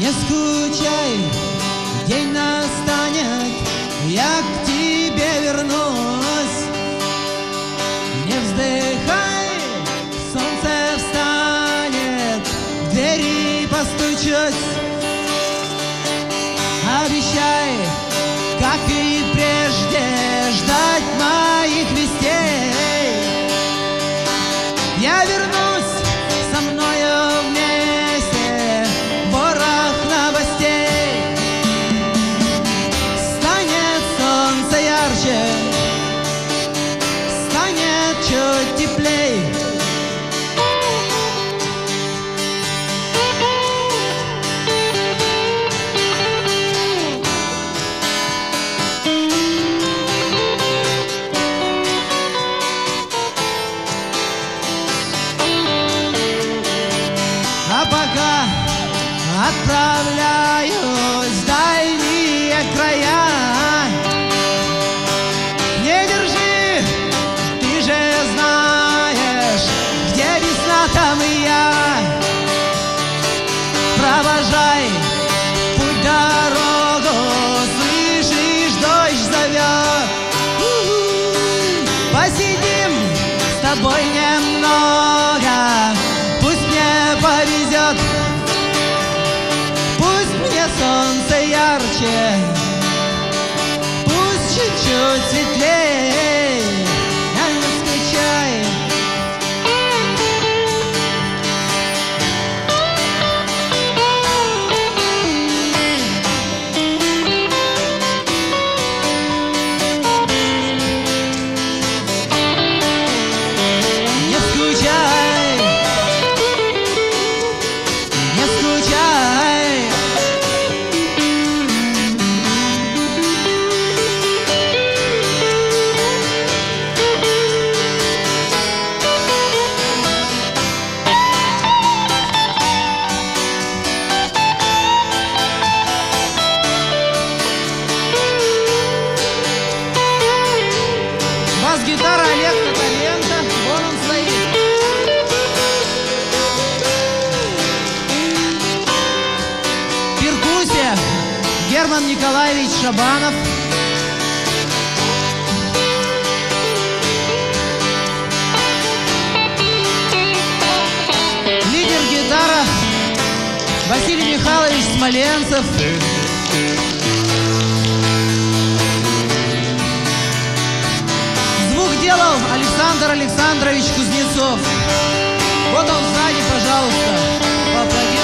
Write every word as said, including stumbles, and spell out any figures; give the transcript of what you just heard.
Не скучай, день настанет, я к тебе вернусь. Не вздыхай, солнце встанет, в двери постучусь. Обещай, как и прежде, ждать моих вестей. Я вернусь, со мною вместе ворох новостей. Станет солнце ярче, станет чуть теплей. А пока отправляюсь в дальние края, не держи, ты же знаешь, где весна, там и я. Провожай путь, дорогу, слышишь, дождь зовет. Посидим с тобой немного, пусть мне повезет. Пусть мне солнце ярче, пусть чуть-чуть светлее. Не скучай. Не скучай, не скучай. Бас-гитара Олег Каталенко, вон он стоит. Перкуссия Герман Николаевич Шабанов. Лидер гитара Василий Михайлович Смоленцев. Звук делал Александр Александрович Кузнецов. Вот он сзади, пожалуйста, поаплодируйте.